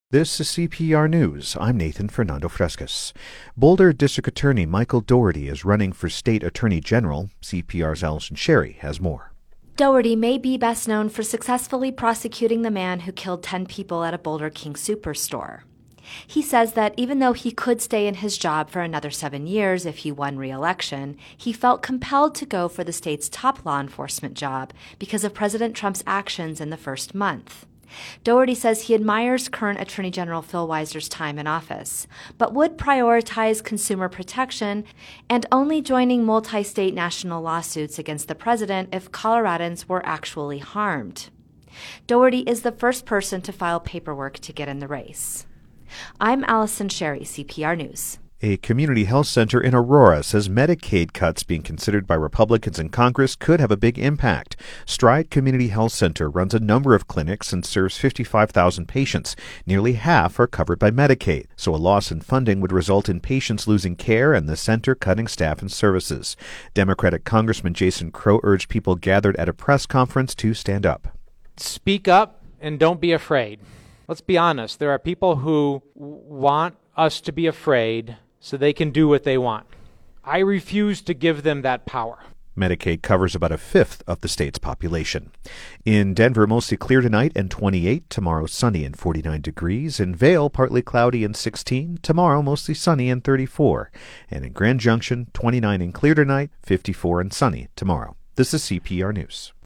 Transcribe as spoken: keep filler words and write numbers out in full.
This is C P R News. I'm Nathan Fernando Frescas. Boulder District Attorney Michael Dougherty is running for State Attorney General. C P R's Allison Sherry has more. Dougherty may be best known for successfully prosecuting the man who killed ten people at a Boulder King Superstore. He says that even though he could stay in his job for another seven years if he won re-election, he felt compelled to go for the state's top law enforcement job because of President Trump's actions in the first month. Dougherty says he admires current Attorney General Phil Weiser's time in office, but would prioritize consumer protection and only joining multi-state national lawsuits against the president if Coloradans were actually harmed. Dougherty is the first person to file paperwork to get in the race. I'm Allison Sherry, C P R News. A community health center in Aurora says Medicaid cuts being considered by Republicans in Congress could have a big impact. Stride Community Health Center runs a number of clinics and serves fifty-five thousand patients. Nearly half are covered by Medicaid, so a loss in funding would result in patients losing care and the center cutting staff and services. Democratic Congressman Jason Crow urged people gathered at a press conference to stand up. Speak up and don't be afraid. Let's be honest. There are people who want us to be afraid so they can do what they want. I refuse to give them that power. Medicaid covers about a fifth of the state's population. In Denver, mostly clear tonight and twenty-eight. Tomorrow, sunny and forty-nine degrees. In Vail, partly cloudy and sixteen. Tomorrow, mostly sunny and thirty-four. And in Grand Junction, twenty-nine and clear tonight, fifty-four and sunny tomorrow. This is C P R News.